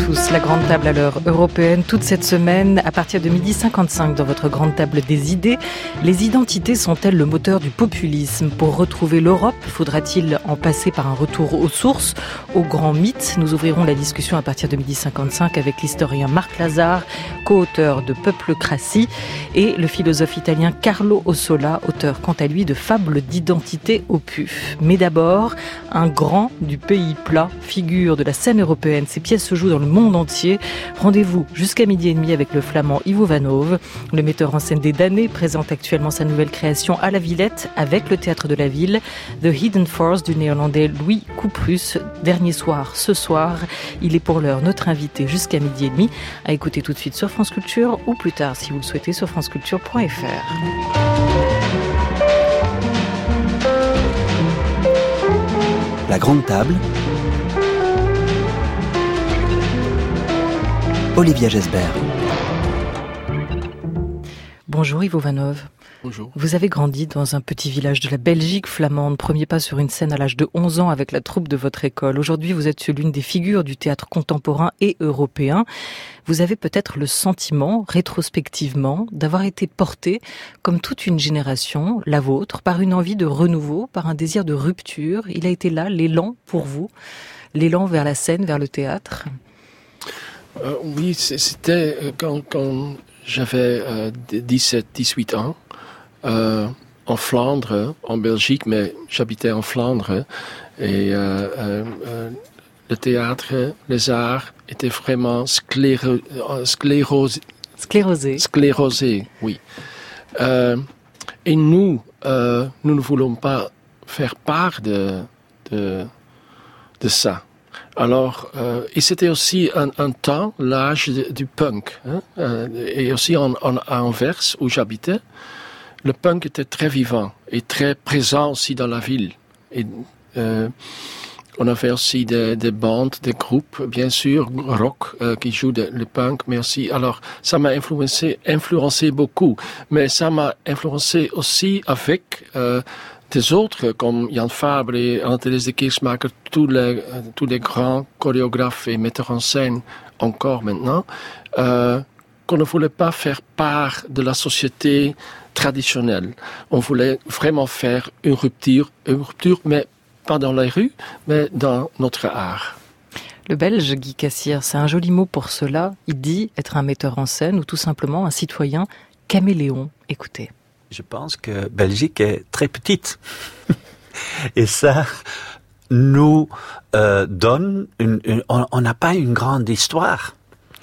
tous, la grande table à l'heure européenne, toute cette semaine, à partir de 12h55 dans votre grande table des idées. Les identités sont-elles le moteur du populisme ? Pour retrouver l'Europe, faudra-t-il en passer par un retour aux sources, aux grands mythes ? Nous ouvrirons la discussion à partir de 12h55 avec l'historien Marc Lazare, co-auteur de Peuplocratie, et le philosophe italien Carlo Ossola, auteur quant à lui de Fables d'identité au PUF. Mais d'abord, un grand du pays plat, figure de la scène européenne. Ces pièces se jouent dans le monde entier. Rendez-vous jusqu'à 12h30 avec le flamand Ivo Vanove. Le metteur en scène des damnés présente actuellement sa nouvelle création à la Villette avec le Théâtre de la Ville, The Hidden Force du néerlandais Louis Couperus. Dernier soir, ce soir, il est pour l'heure notre invité jusqu'à 12h30, à écouter tout de suite sur France Culture ou plus tard, si vous le souhaitez, sur franceculture.fr. La grande table. Olivia Gesbert. Bonjour Ivo Vanove. Bonjour. Vous avez grandi dans un petit village de la Belgique flamande, premier pas sur une scène à l'âge de 11 ans avec la troupe de votre école. Aujourd'hui, vous êtes l'une des figures du théâtre contemporain et européen. Vous avez peut-être le sentiment, rétrospectivement, d'avoir été porté, comme toute une génération, la vôtre, par une envie de renouveau, par un désir de rupture. Il a été là, l'élan pour vous, l'élan vers la scène, vers le théâtre. Oui, c'était quand j'avais 17-18 ans, en Flandre, en Belgique, mais j'habitais en Flandre, et le théâtre, les arts étaient vraiment sclérosés, oui. Et nous ne voulons pas faire part de ça. Alors, et c'était aussi un temps, l'âge du punk, hein, et aussi à Anvers, où j'habitais, le punk était très vivant et très présent aussi dans la ville. Et on avait aussi des bandes, des groupes, bien sûr, rock, qui jouent le punk, mais aussi, alors, ça m'a influencé beaucoup, mais ça m'a influencé aussi avec des autres, comme Jan Fabre et Anne-Thérèse de Keersmaker, tous les grands chorégraphes et metteurs en scène, encore maintenant, qu'on ne voulait pas faire part de la société traditionnelle. On voulait vraiment faire une rupture, mais pas dans les rues, mais dans notre art. Le Belge Guy Cassier, c'est un joli mot pour cela. Il dit être un metteur en scène ou tout simplement un citoyen caméléon. Écoutez. Je pense que Belgique est très petite. Et ça nous donne on n'a pas une grande histoire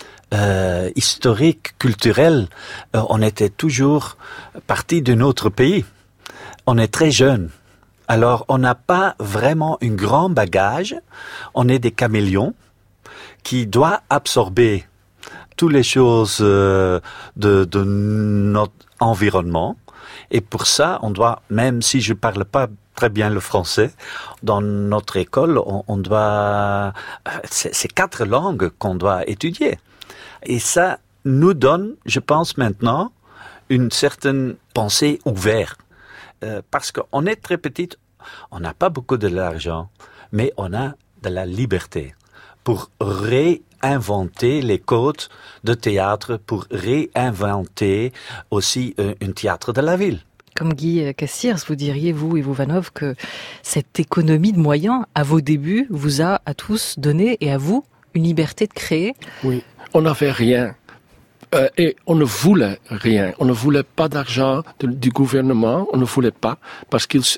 historique, culturelle. On était toujours parti d'un autre pays. On est très jeune. Alors, on n'a pas vraiment un grand bagage. On est des caméléons qui doivent absorber toutes les choses de notre environnement. Et pour ça, on doit, même si je parle pas très bien le français, dans notre école, on doit, c'est 4 langues qu'on doit étudier. Et ça nous donne, je pense maintenant, une certaine pensée ouverte. Parce qu'on est très petite, on n'a pas beaucoup de l'argent, mais on a de la liberté pour réinventer les codes de théâtre, pour réinventer aussi un théâtre de la ville. Comme Guy Cassiers, vous diriez, vous et vous Vanove, que cette économie de moyens, à vos débuts, vous a à tous donné, et à vous, une liberté de créer ? Oui, on n'avait rien. Et on ne voulait rien. On ne voulait pas d'argent du gouvernement. On ne voulait pas parce qu'ils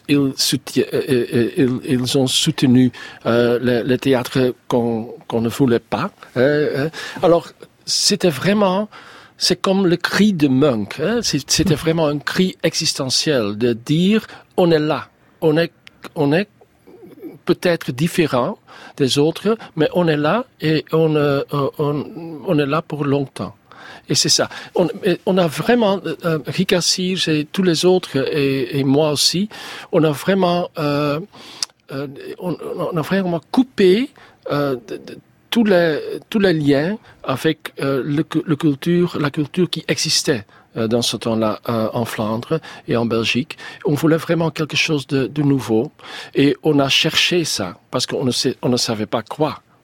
ont soutenu le théâtre qu'on ne voulait pas. Alors c'était vraiment, c'est comme le cri de Munch. C'était vraiment un cri existentiel de dire on est là, on est peut-être différent des autres, mais on est là et on est là pour longtemps. Et c'est ça. On a vraiment, Guy Cassier et tous les autres, et moi aussi, on a vraiment coupé tous les liens avec la culture qui existait dans ce temps-là en Flandre et en Belgique. On voulait vraiment quelque chose de nouveau, et on a cherché ça parce qu'on ne savait pas quoi.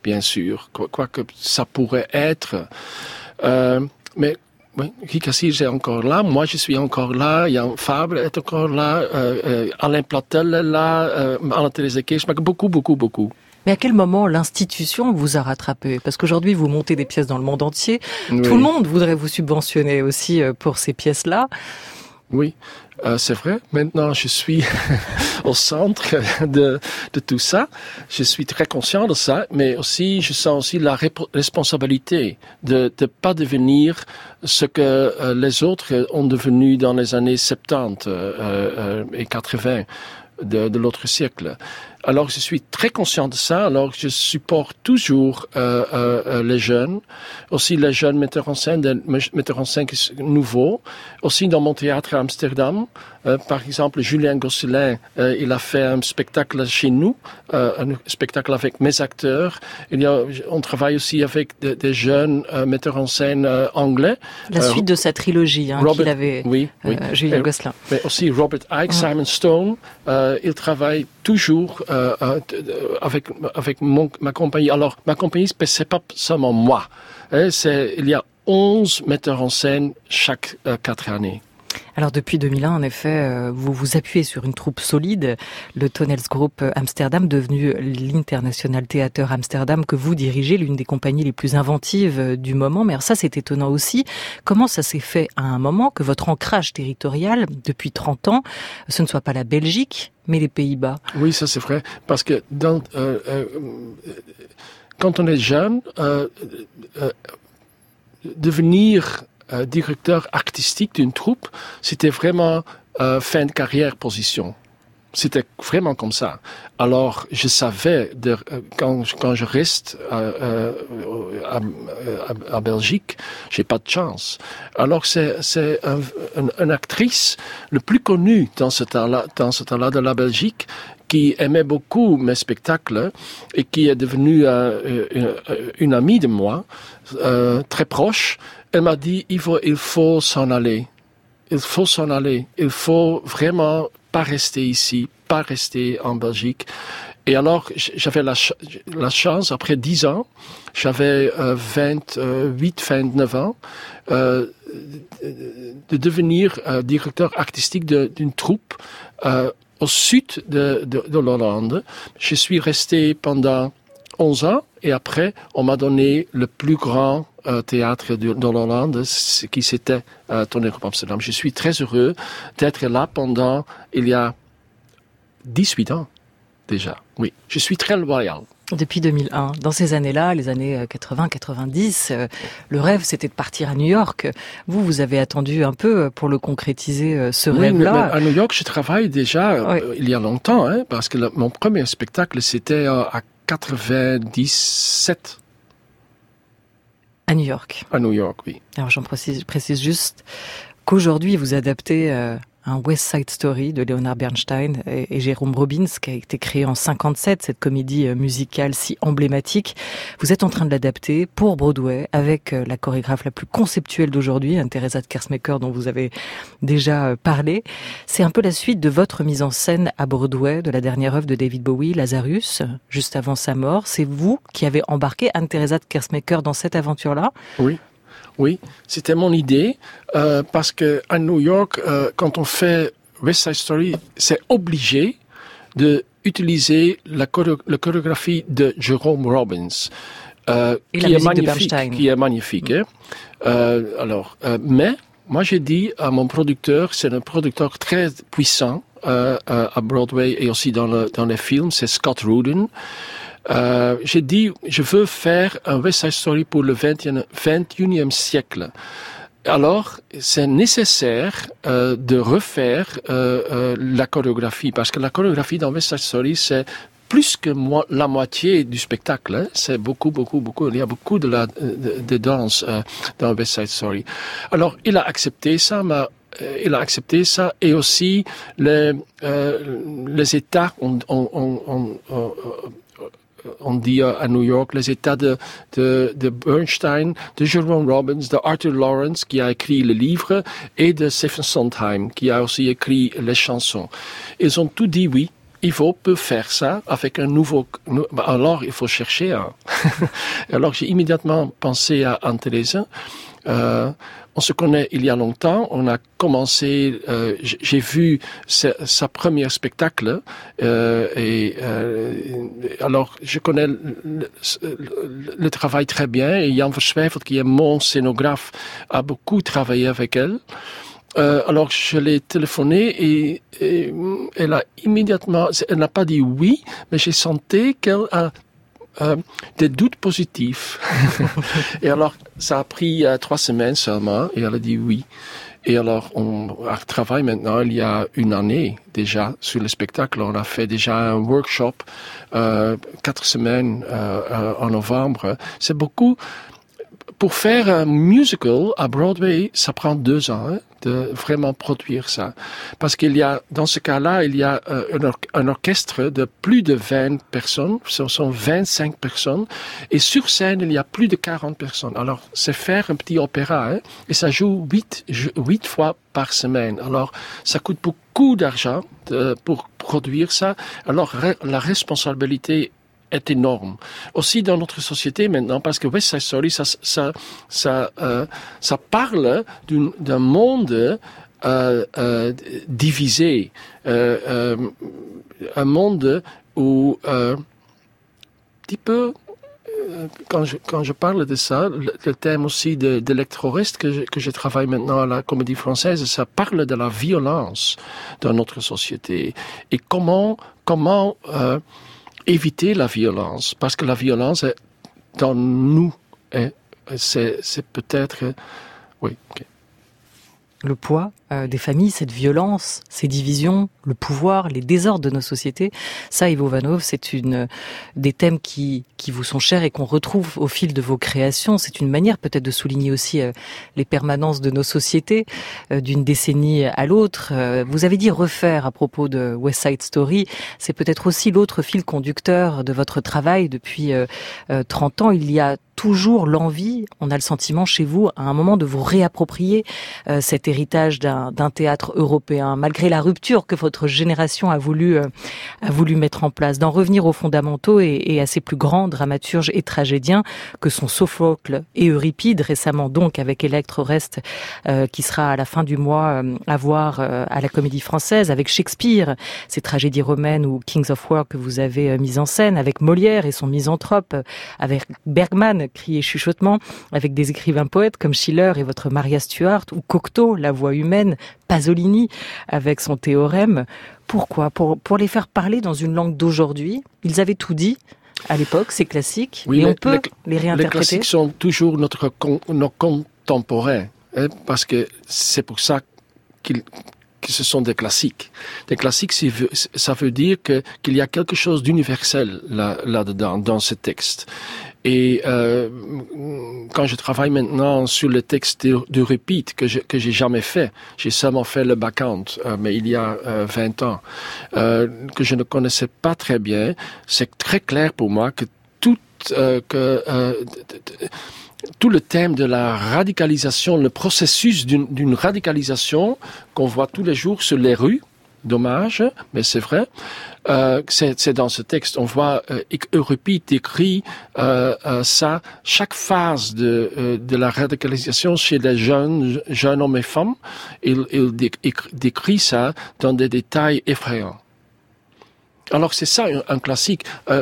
bien sûr, quoi que ça pourrait être. Mais oui, Guy Cassis est encore là, moi je suis encore là, Jan Fabre est encore là, Alain Platel est là, Anna-Thérèse Kirchmacher, beaucoup. Mais à quel moment l'institution vous a rattrapé? Parce qu'aujourd'hui, vous montez des pièces dans le monde entier. Oui. Tout le monde voudrait vous subventionner aussi pour ces pièces-là. Oui, c'est vrai. Maintenant, je suis au centre de tout ça. Je suis très conscient de ça, mais aussi, je sens aussi la responsabilité de pas devenir ce que les autres ont devenu dans les années 70 et 80 de l'autre siècle. Alors, je suis très conscient de ça. Alors, je supporte toujours les jeunes, aussi les jeunes metteurs en scène nouveaux, aussi dans mon théâtre à Amsterdam. Par exemple, Julien Gosselin, il a fait un spectacle chez nous, un spectacle avec mes acteurs. On travaille aussi avec des jeunes metteurs en scène anglais. La suite de sa trilogie qu'il avait, Julien Gosselin. Mais aussi Robert Icke, Simon Stone. Il travaille toujours avec ma compagnie. Alors, ma compagnie, c'est pas seulement moi. Il y a 11 metteurs en scène chaque 4 années. Alors depuis 2001, en effet, vous vous appuyez sur une troupe solide, le Tonelsgroup Amsterdam, devenu l'International Theater Amsterdam que vous dirigez, l'une des compagnies les plus inventives du moment. Mais alors ça, c'est étonnant aussi. Comment ça s'est fait à un moment que votre ancrage territorial, depuis 30 ans, ce ne soit pas la Belgique, mais les Pays-Bas? Oui, ça c'est vrai. Parce que quand on est jeune, devenir directeur artistique d'une troupe, c'était vraiment fin de carrière position. C'était vraiment comme ça. Alors, je savais, quand je reste à Belgique, j'ai pas de chance. Alors, c'est une actrice le plus connue dans ce temps-là de la Belgique, qui aimait beaucoup mes spectacles et qui est devenue une amie de moi, très proche. Elle m'a dit, il faut s'en aller. Il faut s'en aller. Il faut vraiment pas rester ici, pas rester en Belgique. Et alors, j'avais la chance, après 10 ans, j'avais 29 ans, de devenir directeur artistique d'une troupe au sud de l'Hollande. Je suis resté pendant 11 ans et après, on m'a donné le plus grand théâtre de l'Hollande, qui c'était Tonelsgroup Amsterdam. Je suis très heureux d'être là pendant, il y a 18 ans déjà. Oui, je suis très loyal. Depuis 2001, dans ces années-là, les années 80-90, le rêve c'était de partir à New York. Vous avez attendu un peu pour le concrétiser, ce rêve-là. Mais à New York, je travaille déjà il y a longtemps, parce que mon premier spectacle c'était à 97. À New York. À New York, oui. Alors j'en précise juste qu'aujourd'hui vous adaptez un West Side Story de Leonard Bernstein et Jérôme Robbins, qui a été créé en 57, cette comédie musicale si emblématique. Vous êtes en train de l'adapter pour Broadway avec la chorégraphe la plus conceptuelle d'aujourd'hui, Theresa Kersmacher, dont vous avez déjà parlé. C'est un peu la suite de votre mise en scène à Broadway, de la dernière œuvre de David Bowie, Lazarus, juste avant sa mort. C'est vous qui avez embarqué Theresa Kersmacher dans cette aventure-là? Oui, c'était mon idée, parce que à New York, quand on fait West Side Story, c'est obligé de utiliser la chorégraphie de Jerome Robbins, qui est magnifique. Mais moi j'ai dit à mon producteur, c'est un producteur très puissant à Broadway et aussi dans les films, c'est Scott Rudin. J'ai dit, je veux faire un West Side Story pour le 21e siècle. Alors, c'est nécessaire de refaire la chorégraphie, parce que la chorégraphie dans West Side Story, c'est plus que la moitié du spectacle. C'est beaucoup. Il y a beaucoup de danse dans West Side Story. Alors, il a accepté ça, et aussi les États on dit à New York, les états de Bernstein, de Jerome Robbins, de Arthur Lawrence, qui a écrit le livre, et de Stephen Sondheim, qui a aussi écrit les chansons. Ils ont tout dit oui. Ivo peut faire ça avec un nouveau... Alors, il faut chercher un. Alors, j'ai immédiatement pensé à Anne-Thérèse. On se connaît il y a longtemps. On a commencé... j'ai vu sa première spectacle. Alors, je connais le travail très bien. Et Jan Verswijfeld, qui est mon scénographe, a beaucoup travaillé avec elle. Alors, je l'ai téléphoné et elle a immédiatement, elle n'a pas dit oui, mais j'ai senti qu'elle a des doutes positifs. Et alors, ça a pris 3 semaines seulement et elle a dit oui. Et alors, on travaille maintenant, il y a 1 année déjà, sur le spectacle. On a fait déjà un workshop, 4 semaines en novembre. C'est beaucoup. Pour faire un musical à Broadway, ça prend 2 ans de vraiment produire ça. Parce qu'il y a, dans ce cas-là, il y a un orchestre de plus de 20 personnes, ce sont 25 personnes, et sur scène, il y a plus de 40 personnes. Alors, c'est faire un petit opéra, et ça joue 8 fois par semaine. Alors, ça coûte beaucoup d'argent pour produire ça. Alors, la responsabilité est énorme. Aussi dans notre société maintenant, parce que West Side Story, ça parle d'un monde divisé, un monde où petit peu quand je parle de ça, le thème aussi de l'électoriste que je travaille maintenant à la Comédie Française, ça parle de la violence dans notre société et comment éviter la violence, parce que la violence est dans nous, c'est peut-être... Oui, ok. Le poids des familles, cette violence, ces divisions, le pouvoir, les désordres de nos sociétés, ça, Ivo Vanov, c'est des thèmes qui vous sont chers et qu'on retrouve au fil de vos créations. C'est une manière peut-être de souligner aussi les permanences de nos sociétés d'une décennie à l'autre. Vous avez dit refaire à propos de West Side Story, c'est peut-être aussi l'autre fil conducteur de votre travail depuis 30 ans. Il y a toujours l'envie, on a le sentiment chez vous, à un moment de vous réapproprier cet héritage d'un théâtre européen, malgré la rupture que votre génération a voulu mettre en place, d'en revenir aux fondamentaux et à ses plus grands dramaturges et tragédiens que sont Sophocle et Euripide, récemment donc avec Electre Oreste, qui sera à la fin du mois à voir à la Comédie Française, avec Shakespeare, ces tragédies romaines ou Kings of War que vous avez mises en scène, avec Molière et son Misanthrope, avec Bergman, Cris et chuchotements, avec des écrivains poètes comme Schiller et votre Maria Stuart, ou Cocteau, La voix humaine, Pasolini avec son Théorème. Pourquoi ? Pour les faire parler dans une langue d'aujourd'hui. Ils avaient tout dit à l'époque, c'est classique, oui, et on peut les réinterpréter. Les classiques sont toujours nos contemporains, parce que c'est pour ça que ce sont des classiques. Des classiques, ça veut dire qu'il y a quelque chose d'universel là-dedans, dans ce texte. Et quand je travaille maintenant sur le texte d'Euripide, que j'ai jamais fait, j'ai seulement fait le bacchante, mais il y a 20 ans, que je ne connaissais pas très bien, c'est très clair pour moi que tout le thème de la radicalisation, le processus d'une radicalisation qu'on voit tous les jours sur les rues, dommage, mais c'est vrai, c'est dans ce texte. On voit Euripide écrit ça, chaque phase de la radicalisation chez les jeunes hommes et femmes, il décrit ça dans des détails effrayants. Alors c'est ça un classique.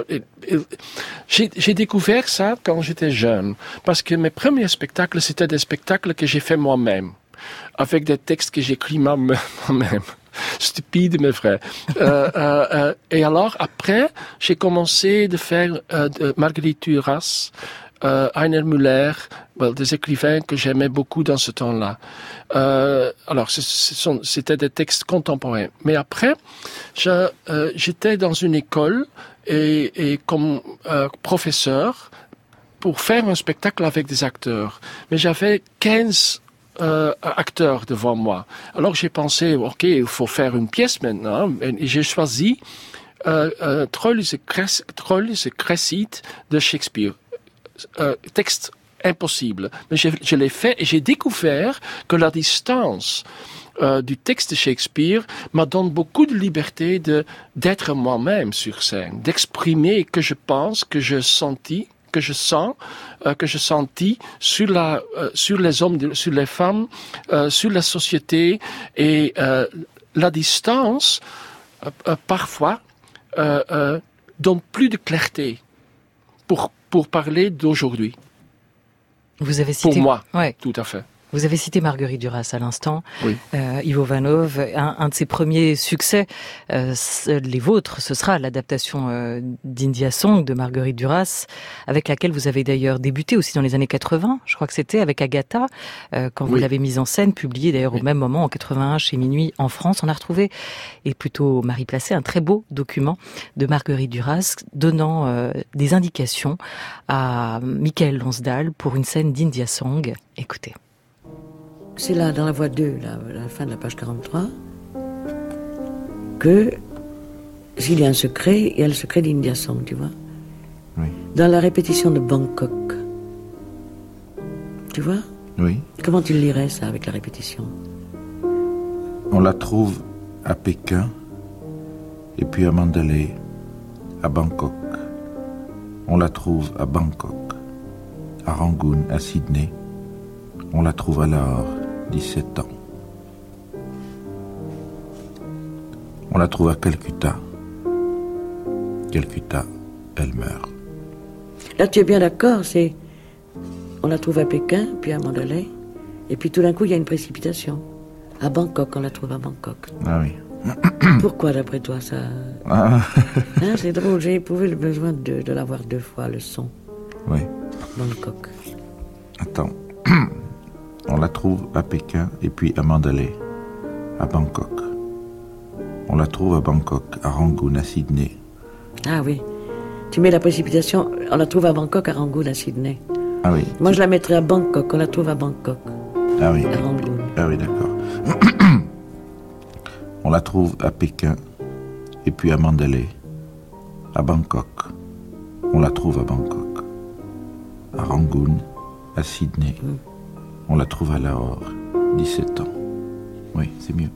J'ai découvert ça quand j'étais jeune, parce que mes premiers spectacles, c'était des spectacles que j'ai fait moi-même, avec des textes que j'écris moi-même. Stupide, mais vrai. Et alors, après, j'ai commencé de faire Marguerite Duras, Heiner Müller, des écrivains que j'aimais beaucoup dans ce temps-là. Alors, c'était des textes contemporains. Mais après, j'étais dans une école et comme professeur pour faire un spectacle avec des acteurs. Mais j'avais 15 acteurs devant moi. Alors j'ai pensé, ok, il faut faire une pièce maintenant, et j'ai choisi Trolls et Cresside de Shakespeare. Texte impossible. Mais je l'ai fait et j'ai découvert que la distance du texte de Shakespeare me donne beaucoup de liberté d'être moi-même sur scène, d'exprimer que je pense, que je sentis, que je sens, que je sentis sur les hommes, sur les femmes, sur la société, et la distance parfois donne plus de clarté pour parler d'aujourd'hui. Vous avez cité, pour moi, ouais. Tout à fait. Vous avez cité Marguerite Duras à l'instant. Oui. Ivo Vanov, un de ses premiers succès, les vôtres, ce sera l'adaptation d'India Song de Marguerite Duras, avec laquelle vous avez d'ailleurs débuté aussi dans les années 80. Je crois que c'était avec Agatha, quand vous l'avez mise en scène, publiée d'ailleurs au même moment, en 81, chez Minuit en France. On a retrouvé, et plutôt Marie Placé, un très beau document de Marguerite Duras donnant des indications à Michael Lonsdal pour une scène d'India Song. Écoutez. C'est là, dans la voie 2, la fin de la page 43, que s'il y a un secret, il y a le secret d'India Song, tu vois. Oui. Dans la répétition de Bangkok. Tu vois? Oui. Comment tu le lirais, ça, avec la répétition? On la trouve à Pékin, et puis à Mandalay, à Bangkok. On la trouve à Bangkok, à Rangoon, à Sydney. On la trouve à Lahore, 17 ans. On la trouve à Calcutta. Calcutta, elle meurt. Là, tu es bien d'accord, on la trouve à Pékin, puis à Mandalay, et puis tout d'un coup, il y a une précipitation. À Bangkok, on la trouve à Bangkok. Ah oui. Pourquoi, d'après toi, ça... c'est drôle, j'ai éprouvé le besoin de l'avoir 2 fois, le son. Oui. Bangkok. Attends. On la trouve à Pékin et puis à Mandalay, à Bangkok. On la trouve à Bangkok, à Rangoon, à Sydney. Ah oui. Tu mets la précipitation, on la trouve à Bangkok, à Rangoon, à Sydney. Ah oui. Moi, je la mettrais à Bangkok, on la trouve à Bangkok. Ah oui. À Rangoon. Ah oui, d'accord. On la trouve à Pékin et puis à Mandalay, à Bangkok. On la trouve à Bangkok, à Rangoon, à Sydney. On la trouve à Lahore, 17 ans. Oui, c'est mieux.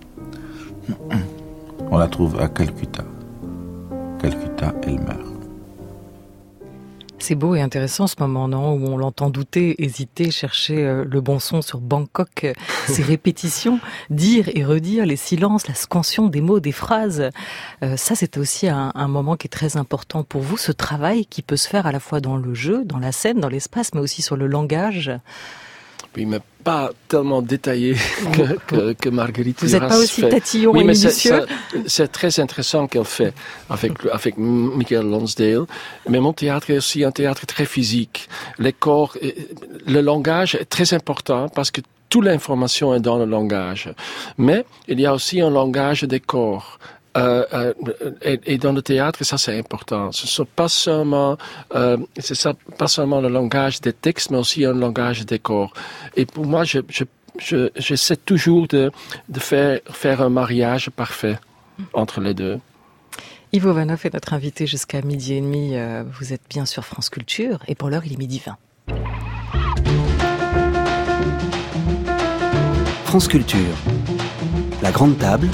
On la trouve à Calcutta. Calcutta, elle meurt. C'est beau et intéressant ce moment, non, où on l'entend douter, hésiter, chercher le bon son sur Bangkok, ces répétitions, dire et redire, les silences, la scansion des mots, des phrases. Ça, c'est aussi un moment qui est très important pour vous, ce travail qui peut se faire à la fois dans le jeu, dans la scène, dans l'espace, mais aussi sur le langage. Oui, mais pas tellement détaillé que Marguerite Duras fait. Vous n'êtes pas aussi tatillon et mais minutieux. c'est très intéressant qu'elle fait avec Michael Lonsdale. Mais mon théâtre est aussi un théâtre très physique. Les corps, le langage est très important parce que toute l'information est dans le langage. Mais il y a aussi un langage des corps. Et dans le théâtre, ça c'est important. Ce n'est pas seulement, pas seulement le langage des textes, mais aussi un langage des corps. Et pour moi, j'essaie toujours de faire un mariage parfait entre les deux. Ivo Vanov est notre invité jusqu'à 12h30. Vous êtes bien sur France Culture. Et pour l'heure, il est 12h20. France Culture. La grande table.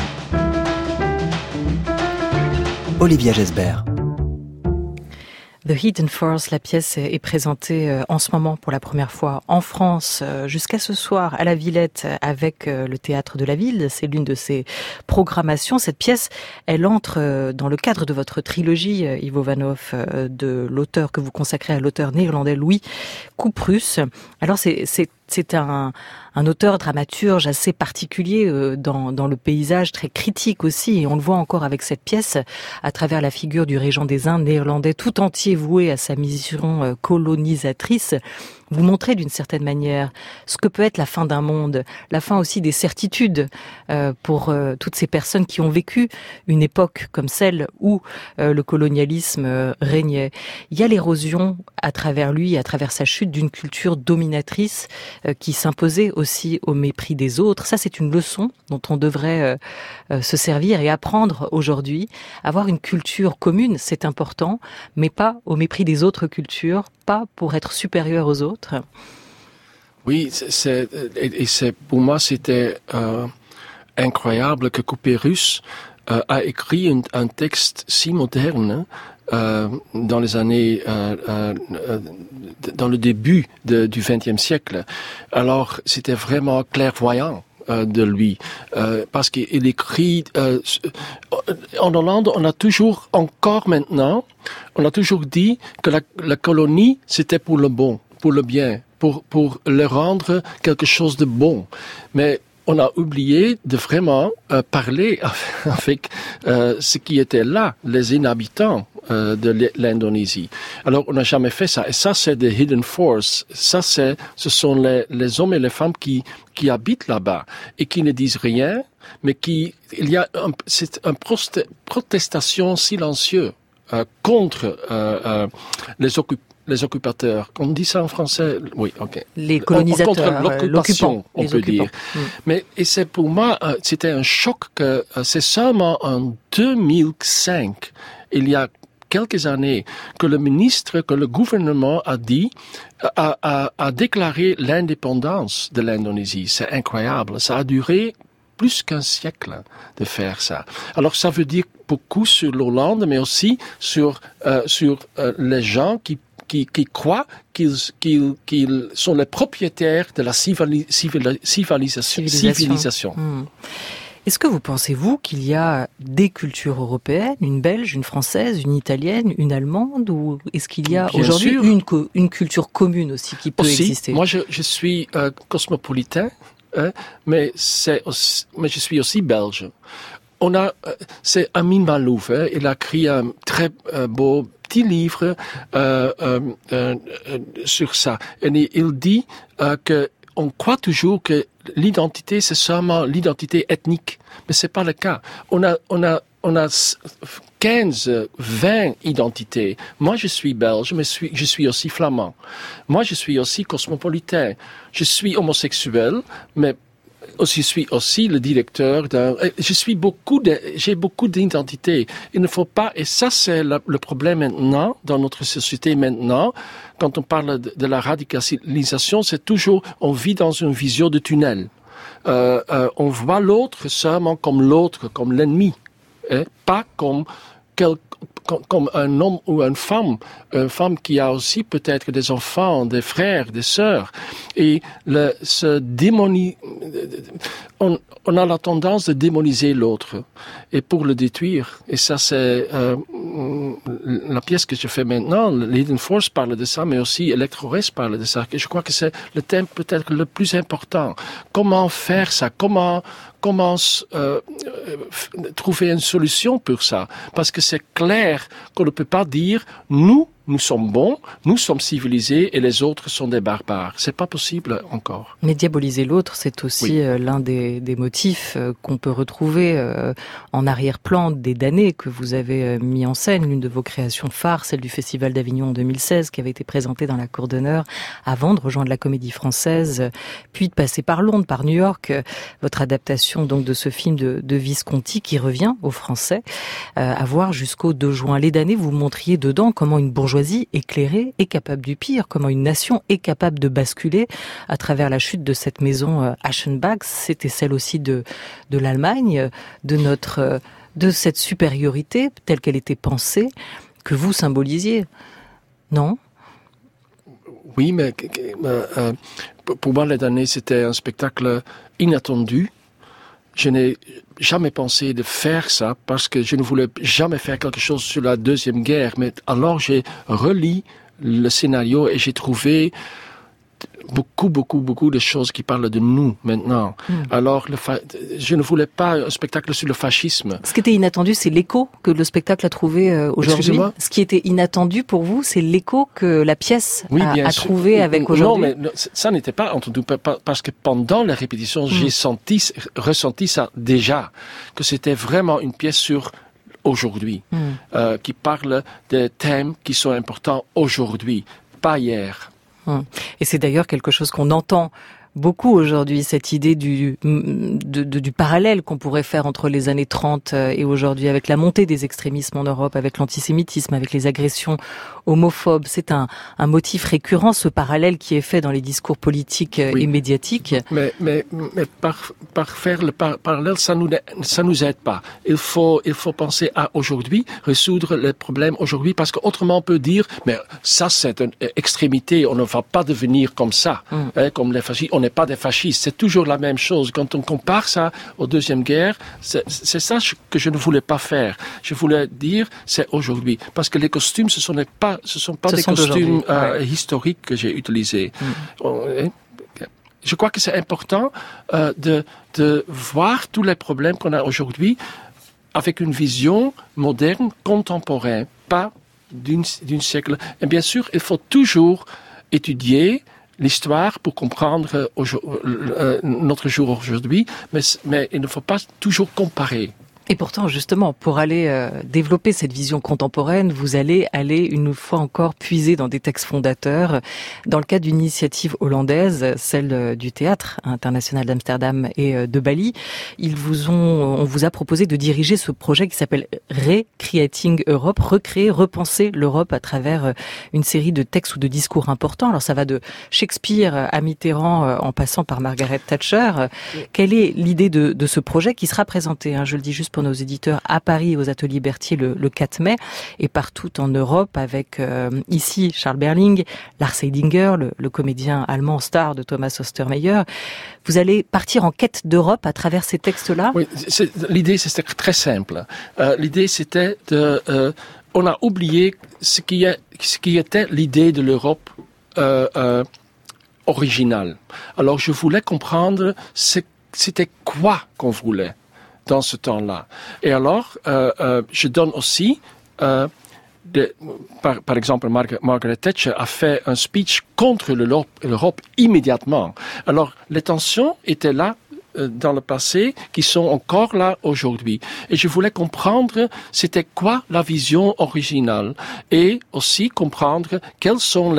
Olivia Gesbert. The Hidden Force, la pièce est présentée en ce moment pour la première fois en France jusqu'à ce soir à la Villette avec le Théâtre de la Ville. C'est l'une de ses programmations. Cette pièce, elle entre dans le cadre de votre trilogie, Ivo Vanov, de l'auteur que vous consacrez à l'auteur néerlandais Louis Couperus. Alors c'est un auteur dramaturge assez particulier dans le paysage, très critique aussi, et on le voit encore avec cette pièce à travers la figure du régent des Indes néerlandais tout entier voué à sa mission colonisatrice. Vous montrez d'une certaine manière ce que peut être la fin d'un monde, la fin aussi des certitudes pour toutes ces personnes qui ont vécu une époque comme celle où le colonialisme régnait. Il y a l'érosion à travers lui, à travers sa chute, d'une culture dominatrice qui s'imposait aussi au mépris des autres. Ça, c'est une leçon dont on devrait se servir et apprendre aujourd'hui. Avoir une culture commune, c'est important, mais pas au mépris des autres cultures, pas pour être supérieur aux autres. Oui, pour moi, c'était incroyable que Couperus a écrit un texte si moderne dans les années, dans le début du XXe siècle. Alors, c'était vraiment clairvoyant de lui, parce qu'il écrit. En Hollande, on a toujours dit que la colonie c'était pour le bon, pour le bien, pour le rendre quelque chose de bon, mais on a oublié de vraiment parler avec ce qui était là, les inhabitants de l'Indonésie. Alors, on n'a jamais fait ça. Et ça, c'est des hidden force. Ça, ce sont les hommes et les femmes qui habitent là-bas et qui ne disent rien, mais c'est une protestation silencieuse contre les occupateurs. On dit ça en français? Oui, ok. Les colonisateurs, contre l'occupation, on peut dire. Mais, et c'est pour moi, c'était un choc que c'est seulement en 2005, il y a quelques années, que le gouvernement a déclaré l'indépendance de l'Indonésie. C'est incroyable. Ça a duré plus qu'un siècle de faire ça. Alors ça veut dire beaucoup sur l'Hollande, mais aussi sur les gens qui croient qu'ils sont les propriétaires de la civilisation. Est-ce que vous pensez, vous, qu'il y a des cultures européennes, une belge, une française, une italienne, une allemande, ou est-ce qu'il y a aujourd'hui une culture commune aussi qui peut exister? Moi, je suis cosmopolitain, mais je suis aussi belge. C'est Amin Malouf, il a écrit un très beau petit livre sur ça. Et il dit que on croit toujours que l'identité, c'est seulement l'identité ethnique. Mais c'est pas le cas. On a 15, 20 identités. Moi, je suis belge, mais je suis aussi flamand. Moi, je suis aussi cosmopolitain. Je suis homosexuel, mais je suis aussi le directeur j'ai beaucoup d'identités. Il ne faut pas, et ça c'est le problème maintenant, dans notre société maintenant, quand on parle de la radicalisation, c'est toujours, on vit dans une vision de tunnel. On voit l'autre seulement comme l'autre, comme l'ennemi, pas comme un homme ou une femme qui a aussi peut-être des enfants, des frères, des sœurs. Et on a la tendance de démoniser l'autre et pour le détruire. Et ça, c'est la pièce que je fais maintenant. Hidden Force parle de ça, mais aussi Electro-Rest parle de ça. Et je crois que c'est le thème peut-être le plus important. Comment faire ça? Comment trouver une solution pour ça? Parce que c'est clair qu'on ne peut pas dire nous sommes bons, nous sommes civilisés et les autres sont des barbares. C'est pas possible encore. Mais diaboliser l'autre, c'est aussi l'un des motifs qu'on peut retrouver en arrière-plan des damnés que vous avez mis en scène. L'une de vos créations phares, celle du Festival d'Avignon en 2016, qui avait été présentée dans la Cour d'honneur avant de rejoindre la Comédie Française, puis de passer par Londres, par New York. Votre adaptation donc de ce film de Visconti qui revient aux Français, à voir jusqu'au 2 juin. Les damnés, vous montriez dedans comment une bourgeoisie éclairée est capable du pire, comment une nation est capable de basculer à travers la chute de cette maison Aschenbach. C'était celle aussi de l'Allemagne, de cette supériorité telle qu'elle était pensée, que vous symbolisiez. Non? Oui, mais pour moi, Les damnés, c'était un spectacle inattendu. Je n'ai jamais pensé de faire ça parce que je ne voulais jamais faire quelque chose sur la Deuxième Guerre. Mais alors j'ai relis le scénario et j'ai trouvé beaucoup de choses qui parlent de nous maintenant. Alors je ne voulais pas un spectacle sur le fascisme. Ce qui était inattendu, c'est l'écho que le spectacle a trouvé aujourd'hui. Excusez-moi ? Ce qui était inattendu pour vous, c'est l'écho que la pièce a trouvé avec aujourd'hui. Non, mais ça n'était pas entendu parce que pendant la répétition, j'ai ressenti ça déjà, que c'était vraiment une pièce sur aujourd'hui, qui parle des thèmes qui sont importants aujourd'hui, pas hier. Et c'est d'ailleurs quelque chose qu'on entend beaucoup aujourd'hui, cette idée du parallèle qu'on pourrait faire entre les années 30 et aujourd'hui, avec la montée des extrémismes en Europe, avec l'antisémitisme, avec les agressions homophobes. C'est un motif récurrent, ce parallèle qui est fait dans les discours politiques et médiatiques. Mais par faire le parallèle, ça nous aide pas. Il faut penser à aujourd'hui, résoudre les problèmes aujourd'hui, parce qu'autrement on peut dire, mais ça c'est une extrémité, on ne va pas devenir comme ça, comme les fascistes. On n'est pas des fascistes, c'est toujours la même chose. Quand on compare ça aux Deuxième Guerre, c'est ça que je ne voulais pas faire. Je voulais dire, c'est aujourd'hui, parce que les costumes, ce sont pas des costumes historiques que j'ai utilisés. Je crois que c'est important de voir tous les problèmes qu'on a aujourd'hui avec une vision moderne, contemporaine, pas d'une siècle. Et bien sûr, il faut toujours étudier l'histoire pour comprendre notre jour aujourd'hui, mais il ne faut pas toujours comparer. Et pourtant, justement, pour aller développer cette vision contemporaine, vous allez aller une fois encore puiser dans des textes fondateurs. Dans le cadre d'une initiative hollandaise, celle du Théâtre international d'Amsterdam et de Bali, on vous a proposé de diriger ce projet qui s'appelle Recreating Europe, recréer, repenser l'Europe à travers une série de textes ou de discours importants. Alors ça va de Shakespeare à Mitterrand en passant par Margaret Thatcher. Quelle est l'idée de ce projet qui sera présenté, je le dis juste pour nos éditeurs, à Paris et aux Ateliers Berthier le 4 mai et partout en Europe avec ici Charles Berling, Lars Eidinger, le comédien allemand star de Thomas Ostermeyer. Vous allez partir en quête d'Europe à travers ces textes-là? Oui, l'idée c'était très simple. L'idée c'était on a oublié ce qui était l'idée de l'Europe originale. Alors je voulais comprendre c'était quoi qu'on voulait dans ce temps-là. Et alors, je donne aussi, par exemple, Margaret Thatcher a fait un speech contre l'Europe immédiatement. Alors, les tensions étaient là dans le passé, qui sont encore là aujourd'hui. Et je voulais comprendre c'était quoi la vision originale et aussi comprendre quelles sont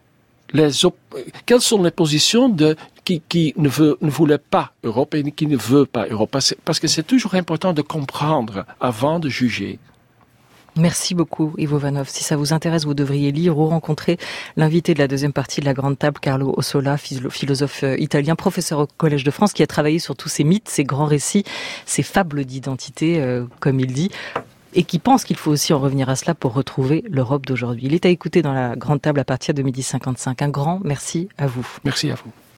les positions qui ne voulait pas Europe et qui ne veut pas Europe. Parce que c'est toujours important de comprendre avant de juger. Merci beaucoup, Ivo Vanov. Si ça vous intéresse, vous devriez lire ou rencontrer l'invité de la deuxième partie de la Grande Table, Carlo Ossola, philosophe italien, professeur au Collège de France, qui a travaillé sur tous ces mythes, ces grands récits, ces fables d'identité, comme il dit, et qui pense qu'il faut aussi en revenir à cela pour retrouver l'Europe d'aujourd'hui. Il est à écouter dans la Grande Table à partir de 12h55. Un grand merci à vous. Merci à vous.